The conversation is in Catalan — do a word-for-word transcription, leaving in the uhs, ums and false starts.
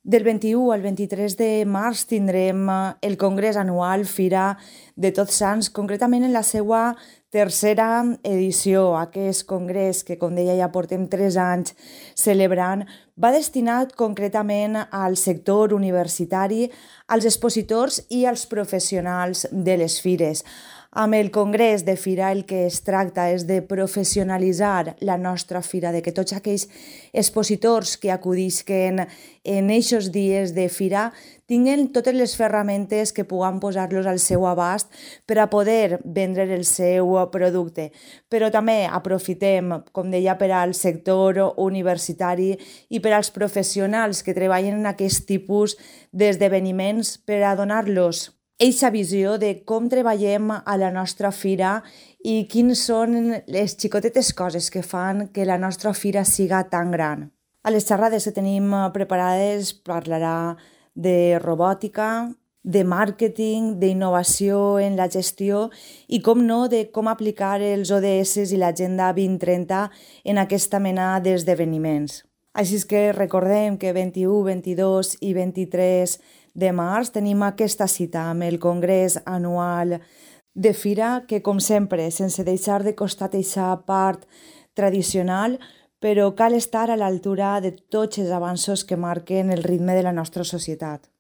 Del vint-i-u al vint-i-tres de març tindrem eh, el Congrés Anual Fira de Tots Sants, concretament en la seva tercera edició. Aquest congrés, que com deia ja portem tres anys celebrant, va destinat concretament al sector universitari, als expositors i als professionals de les fires. Amb el Congrés de Fira el que es tracta és de professionalitzar la nostra fira, de que tots aquells expositors que acudisquen en aquests dies de fira tinguen totes les ferramentes que puguem posar-los al seu abast per a poder vendre el seu producte. Però també aprofitem, com deia, per al sector universitari i per als professionals que treballen en aquest tipus d'esdeveniments per a donar-los eixa visió de com treballem a la nostra fira i quines són les xicotetes coses que fan que la nostra fira siga tan gran. A les xerrades que tenim preparades parlarà de robòtica, de màrqueting, d'innovació en la gestió i, com no, de com aplicar els O D S i l'Agenda vint trenta en aquesta mena d'esdeveniments. Així és que recordem que vint-i-u, vint-i-dos i vint-i-tres de març tenim aquesta cita amb el Congrés Anual de Fira, que com sempre, sense deixar de costat aquesta part tradicional, però cal estar a l'altura de tots els avanços que marquen el ritme de la nostra societat.